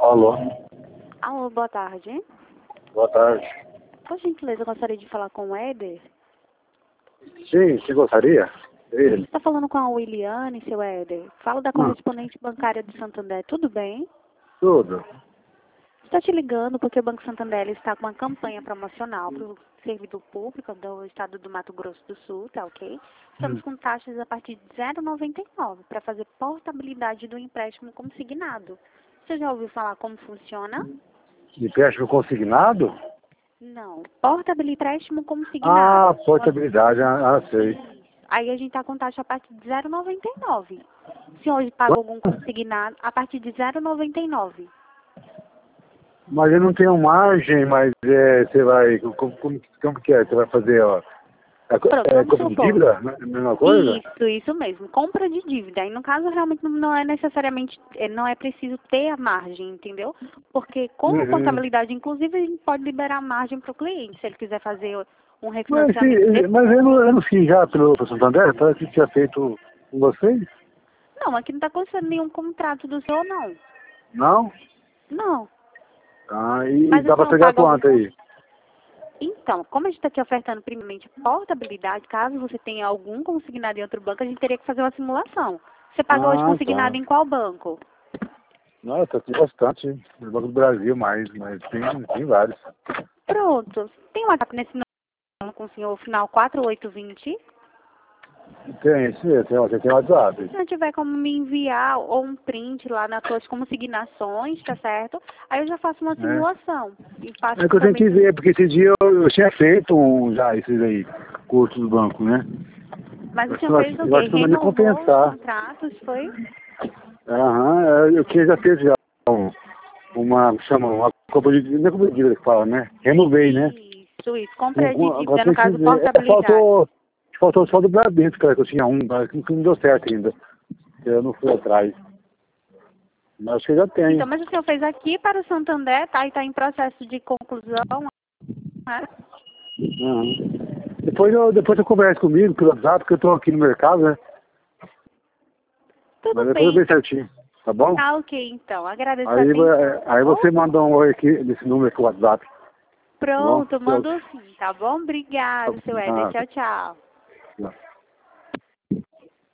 Alô, Alô, boa tarde. boa tarde. Por gentileza, eu gostaria de falar com o Éder. Sim, você gostaria? Ele. Está falando com a Williane, seu Éder. Falo da correspondente bancária de Santander. Tudo bem? Tudo. Estou te ligando porque o Banco Santander está com uma campanha promocional para o servidor público do estado do Mato Grosso do Sul, tá ok? Estamos com taxas a partir de 0,99 para fazer portabilidade do empréstimo consignado. Você já ouviu falar como funciona? Empréstimo consignado? Não. Empréstimo Ah, consignado. portabilidade, sei. Aí a gente está com taxa a partir de 0,99. Se hoje paga algum consignado, a partir de 0,99. Mas eu não tenho margem, mas você vai, como que é? Você vai fazer, ó, Pronto, vamos compra de supor. dívida? Não é a mesma coisa? Isso mesmo. Compra de dívida. Aí, no caso, realmente não é necessariamente, não é preciso ter a margem, entendeu? Porque com a Uhum. portabilidade, inclusive, a gente pode liberar a margem para o cliente, se ele quiser fazer um Mas, refinanciamento depois. eu não fiz já pelo Santander? Parece que tinha feito com vocês? Não, aqui não está acontecendo nenhum contrato do senhor, não. Não? Não. Ah, e Mas o dá pra senhor pegar paga algum. quanto aí? Então, como a gente está aqui ofertando primeiramente portabilidade, caso você tenha algum consignado em outro banco, a gente teria que fazer uma simulação. Você paga hoje Ah, consignado tá. em qual banco? Nossa, tem bastante. No Banco do Brasil mais, mas tem vários. Pronto. Tem um WhatsApp nesse número com o senhor final 4820. Tem, isso mesmo, você tem WhatsApp. Se não tiver como me enviar ou um print lá nas suas consignações, tá certo? Aí eu já faço uma simulação. E faço É que eu tenho que também. ver, porque esse dia eu tinha feito já esses aí, cursos do banco, né? Mas o senhor Eu fez acho, o eu quê? acho que não vai me Renovou os compensar. contratos, foi? Aham, eu que já fez já uma compra de dívida, não é compra de dívida que fala, né? Renovei, né? Isso. Compra de Agora dívida, no tem que caso, ver. portabilidade. Faltou só do Bradesco, cara, que eu tinha cara, que não deu certo ainda. Eu não fui atrás. Mas acho que eu já Então, tenho. mas o senhor fez aqui para o Santander, tá? E está em processo de conclusão, né? Aham. Depois eu converso comigo pelo WhatsApp, porque eu tô aqui no mercado, né? Tudo Mas depois eu bem. vejo certinho, tá bom? Tá ok, então. Agradeço a Aí, atenção, tá aí bom? você manda um oi aqui nesse número aqui, o WhatsApp, tá bom? Pronto, mando sim, tá bom? Obrigada, seu Éder. Ah, Tchau, tchau. tá.